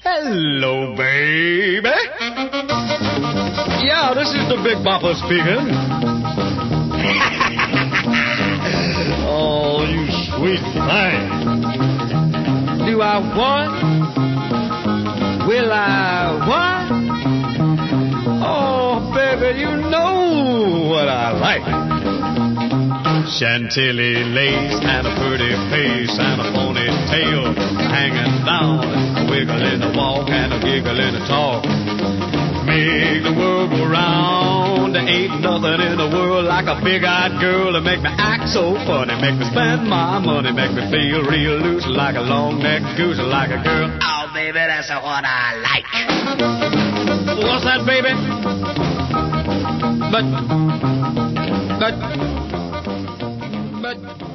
Hello, baby. Yeah, this is the Big Bopper speaking. Oh, you sweet thing. Do I want? Will I what? Oh, baby, you know what I like. Chantilly lace and a pretty face and a ponytail hanging down, a wiggle in the walk and a giggle in the talk. Make the world go round. There ain't nothing in the world like a big-eyed girl to make me act so funny, make me spend my money, make me feel real loose like a long-necked goose, like a girl. Oh, baby, that's what I like. What's that, baby? But